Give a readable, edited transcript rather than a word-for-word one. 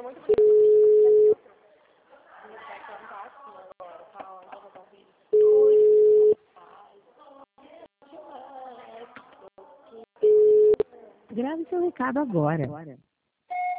muito bonito no vídeo, porque já viu outro. Ele vai cantar assim agora, tá? Onde eu vou dar um vídeo. Grave seu recado agora.